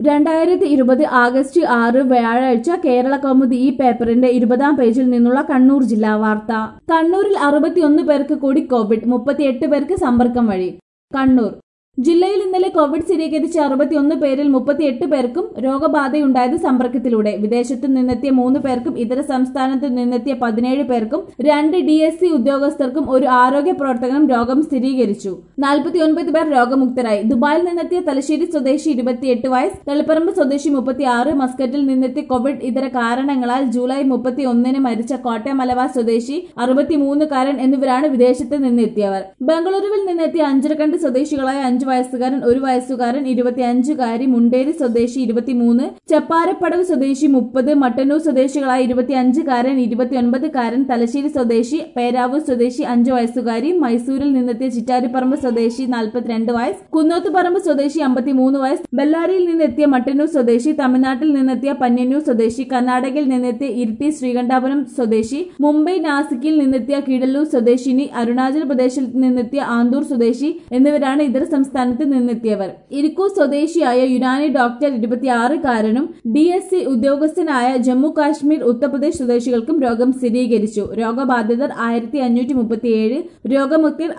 2020 August 6 വ്യാഴാഴ്ച കേരള കൗമുദി ഈ പേപ്പറിന്റെ 20-ാം പേജിൽ നിന്നുള്ള കണ്ണൂർ ജില്ലാ വാർത്ത. കണ്ണൂരിൽ 61 പേർക്ക് കൂടി കോവിഡ്, 38 പേർക്ക് സമ്പർക്കം വഴി. കണ്ണൂർ ജില്ലയിൽ ഇന്നലെ കോവിഡ് സ്ഥിരീകരിച്ച 61 പേരിൽ 38 പേർക്കും രോഗബാധയുണ്ടായത് സമ്പർക്കത്തിലൂടെ. വിദേശത്തു നിന്നെത്തിയ 3 പേർക്കും ഇതര സംസ്ഥാനത്തു നിന്നെത്തിയ 17 പേർക്കും 2 DSC ഉദ്യോഗസ്ഥർക്കും ഒരു ആരോഗ്യ പ്രവർത്തകനും രോഗം സ്ഥിരീകരിച്ചു. 49 പേർ രോഗമുക്തരായി. ദുബായിൽ നിന്നെത്തിയ തലശ്ശേരി സ്വദേശി 28 വയസ്സ്, തളിപ്പറമ്പ് സ്വദേശി 36, മസ്കറ്റിൽ നിന്നെത്തിയ കോവിഡ് ഇതര കാരണങ്ങളാൽ ജൂലൈ 31-ന് മരിച്ച കോട്ടയം മലബാർ സ്വദേശി 63-കാരൻ എന്നിവരാണ് വിദേശത്ത് നിന്നെത്തിയവർ. ബംഗളൂരുവിൽ നിന്നെത്തിയ അഞ്ചരക്കണ്ടി സ്വദേശികളായ 5 വയസ്സുകാരൻ, 1 വയസ്സുകാരൻ, 25-കാരി, മുണ്ടേരി സ്വദേശി 23, ചപ്പാരപ്പടവ് സ്വദേശി 30, മട്ടന്നൂർ സ്വദേശികളായ 25-കാരൻ, 29-കാരൻ, തലശ്ശേരി സ്വദേശി, പേരാവൂർ സ്വദേശി 5 വയസ്സുകാരി, മൈസൂരിൽ നിന്നെത്തിയ ചിറ്റാരിപ്പറമ്പ് സ്വദേശി 42 വയസ്സ്, കുന്നോത്തുപറമ്പ് സ്വദേശി 53 വയസ്സ്, ബെല്ലാരിയിൽ നിന്നെത്തിയ മട്ടന്നൂർ സ്വദേശി, തമിഴ്നാട്ടിൽ നിന്നെത്തിയ പന്ന്യന്നൂർ സ്വദേശി, കർണാടകയിൽ നിന്നെത്തിയ ഇരിട്ടി ശ്രീകണ്ഠാപുരം സ്വദേശി, മുംബൈ നാസിക്കിൽ നിന്നെത്തിയ കീഴല്ലൂർ സ്വദേശിനി, അരുണാചൽ പ്രദേശിൽ നിന്നെത്തിയ ആന്തൂർ സ്വദേശി എന്നിവരാണ് ഇതര സംസ്ഥാനത്ത് നിന്നെത്തിയവർ. ഇരിക്കൂർ സ്വദേശിയായ യുനാനി ഡോക്ടർ 26-കാരനും DSC ഉദ്യോഗസ്ഥനായ ജമ്മു കാശ്മീർ, ഉത്തർപ്രദേശ് സ്വദേശികൾക്കും രോഗം സ്ഥിരീകരിച്ചു. രോഗബാധിതർ 1537, രോഗമുക്തർ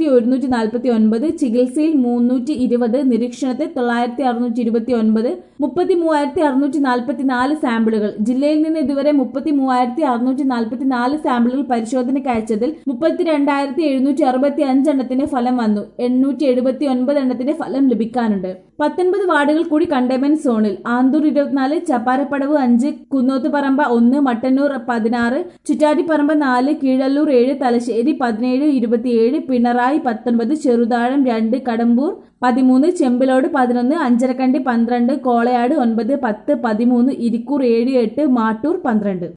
1149, ചികിത്സയിൽ 320, നിരീക്ഷണത്തിൽ 9629, 33,644 സാമ്പിളുകൾ. ജില്ലയിൽ നിന്ന് ഇതുവരെ 33,644 സാമ്പിളുകൾ പരിശോധനയ്ക്ക് അയച്ചതിൽ 32,765 എണ്ണത്തിന് ഫലം വന്നു. 879 എണ്ണത്തിന്റെ ഫലം ലഭിക്കാനുണ്ട്. 19 വാർഡുകൾ കൂടി കണ്ടെയ്ൻമെന്റ് സോണിൽ. ആന്തൂർ 24, ചപ്പാരപ്പടവ് 5, കുന്നോത്തുപറമ്പ 1, മട്ടന്നൂർ 16, ചിറ്റാരിപ്പറമ്പ് 4, കീഴല്ലൂർ 7, തലശ്ശേരി 17, 27, പിണറായി 19, ചെറുതാഴം 2, കടമ്പൂർ 13, ചെമ്പിലോട് 11, അഞ്ചരക്കണ്ടി 12, കോളയാട് 9, 10, 13, ഇരിക്കൂർ 7, 8, മാട്ടൂർ 12.